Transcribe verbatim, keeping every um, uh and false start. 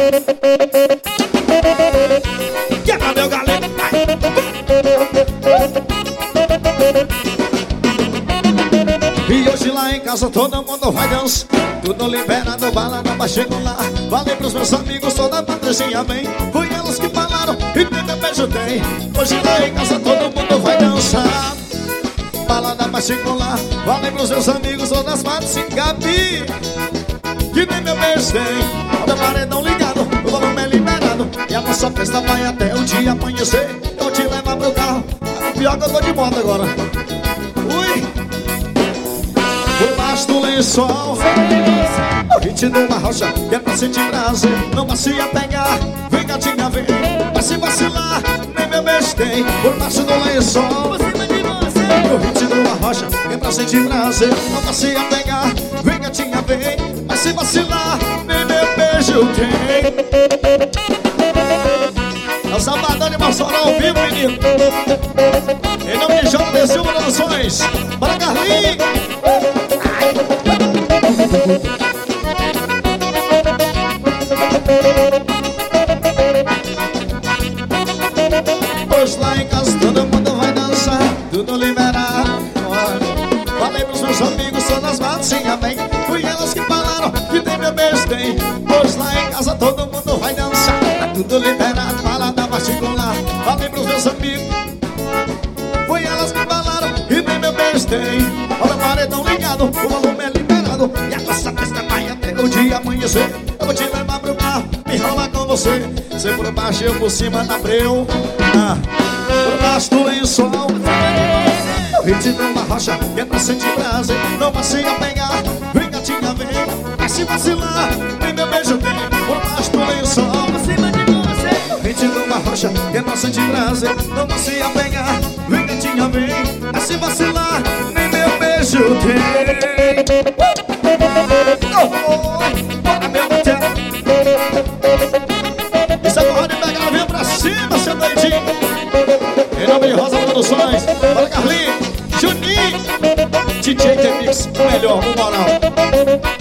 Quebra meu galego, vai. E hoje lá em casa todo mundo vai dançar, tudo liberado, balada baixinho lá. Falei pros meus amigos, toda a Patricinha vem. Foi elas que falaram e nem meu beijo tem. Hoje lá em casa todo mundo vai dançar, balada baixinho lá. Falei pros meus amigos, todas as Patricinha Gabi, que nem meu beijo tem. Olha o paredão ligado, o volume é liberado, e a nossa festa vai até o dia amanhecer. Eu te levar pro carro, pior que eu tô de moto agora. Ui! Por baixo do lençol, o hit de uma rocha, que é pra sentir prazer, não vai se apegar. Vem gatinha, vem, vai se vacilar, nem meu beijo tem. Por baixo do lençol, o hit de uma rocha, que é pra sentir prazer, não vai se apegar. Vem gatinha, vem, vai se vacilar, nem meu beijo tem. É o Sabadão de Mossoró ao vivo, menino. Em nome de João de Silva Produções, para Carlinhos. Pois lá em casa todo mundo vai dançar, tudo liberado. Falei pros meus amigos, todas as Patricinha vem. Fui elas que falaram que tem meu beijo tem. Pois lá em casa todo mundo vai dançar, tá tudo liberado, balada particular. Falei pros meus amigos, foi elas que falaram que nem meu beijo tem. Olha o paredão ligado, o volume é liberado, e a nossa festa vai até o dia amanhecer. Eu vou te levar pro carro, me enrolar com você. Você por baixo, eu por cima da breu, ah, por baixo do lençol. O hit de uma rocha, que é pra sentir prazer, não vai se apegar. Vem gatinha, vem, vai se vacilar, nem meu beijo tem. Por baixo do lençol, o hit de uma rocha, que é pra sentir prazer, não vai se apegar. Vem gatinha, vem, vai se vacilar, nem meu beijo tem. Oh, oh, bora meu botão. Isso é correndo e pegar, vem pra cima, seu doidinho. Em nome de Rosa Produções, bora Carlinhos, Juninho, D J T-Mix, o melhor, no moral.